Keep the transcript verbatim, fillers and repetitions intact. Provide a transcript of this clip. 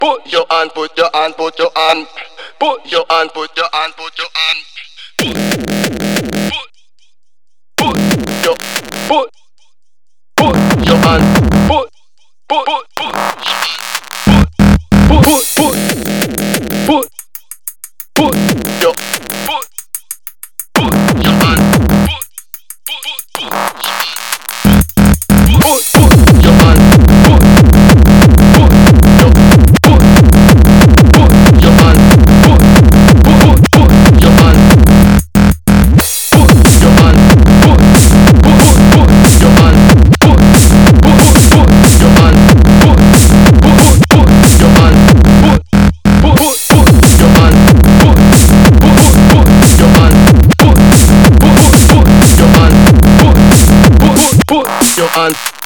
Put your hand, put your hand, put your hand. Put your hand, put your hand, put your hand. Put, put, put your, put, put your hand. Put, put, put, put, put, put, put, put, put your, put, put your hand. Put, put, put, put, put your hand. Put, put your, put, put your hand. Put, put, put your hand. Put your hand. Put, put, put your hand. Put, put, put your hand. Put, put, put your hand. Put, put, put your hand. Put, put, put your hand. Put, put, put your hand. Put, put, put your hand.